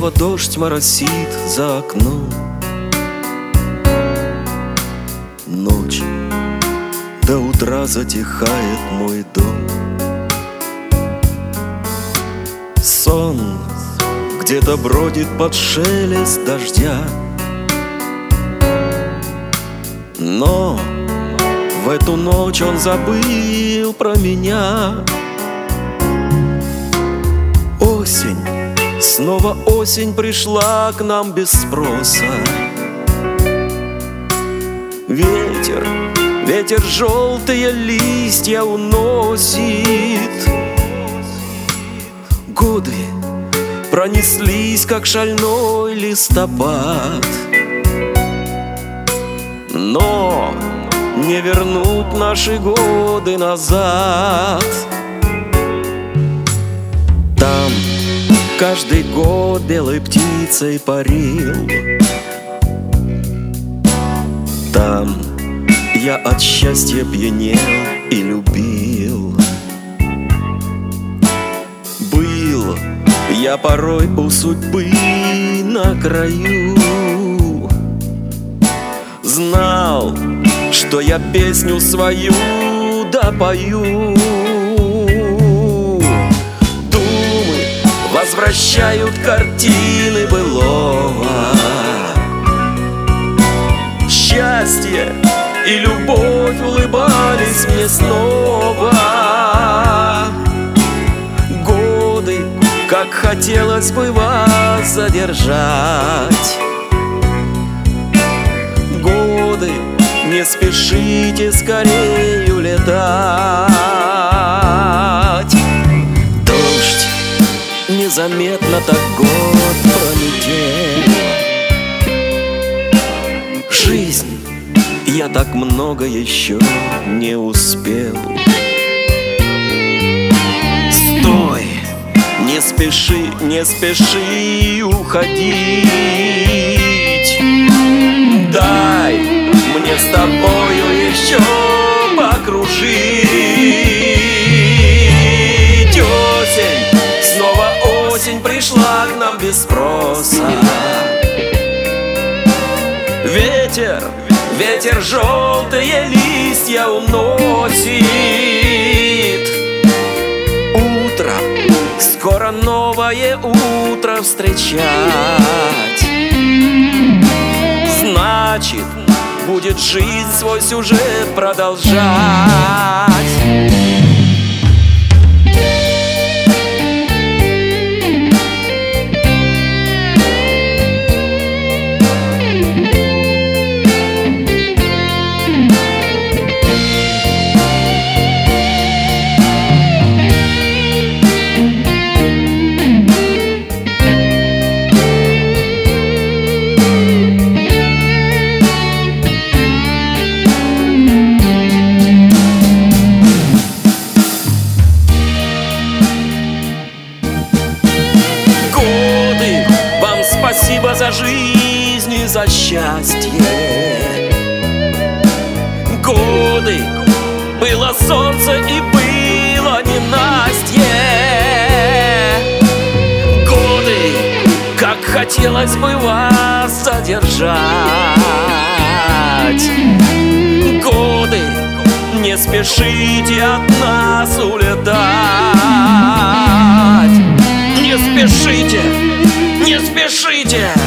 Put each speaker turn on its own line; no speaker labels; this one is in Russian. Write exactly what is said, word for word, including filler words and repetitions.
снова дождь моросит за окном. Ночь до утра затихает мой дом. Сон где-то бродит под шелест дождя, но в эту ночь он забыл про меня. Осень, снова осень пришла к нам без спроса. Ветер, ветер желтые листья уносит. Годы пронеслись, как шальной листопад, но не вернуть наши годы назад. Там каждый год белой птицей парил. Там я от счастья пьянел и любил. Был я порой у судьбы на краю. Знал, что я песню свою допою. Думы возвращают картины былого. Счастье и любовь улыбались мне снова. Годы, как хотелось бы вас задержать. Годы, не спешите скорее улетать. Дождь незаметно так год пролетел. Жизнь, я так много еще не успел. Стой, не спеши, не спеши уходить. Дай мне с тобою еще покружить. Осень, снова осень пришла к нам без спроса. Ветер, ветер желтые листья уносит. Утро, скоро новое утро встречать. Значит, будет жизнь свой сюжет продолжать. Спасибо за жизнь и за счастье. Годы, было солнце и было ненастье. Годы, как хотелось бы вас задержать. Годы, не спешите от нас улетать. Не спешите, не спешите.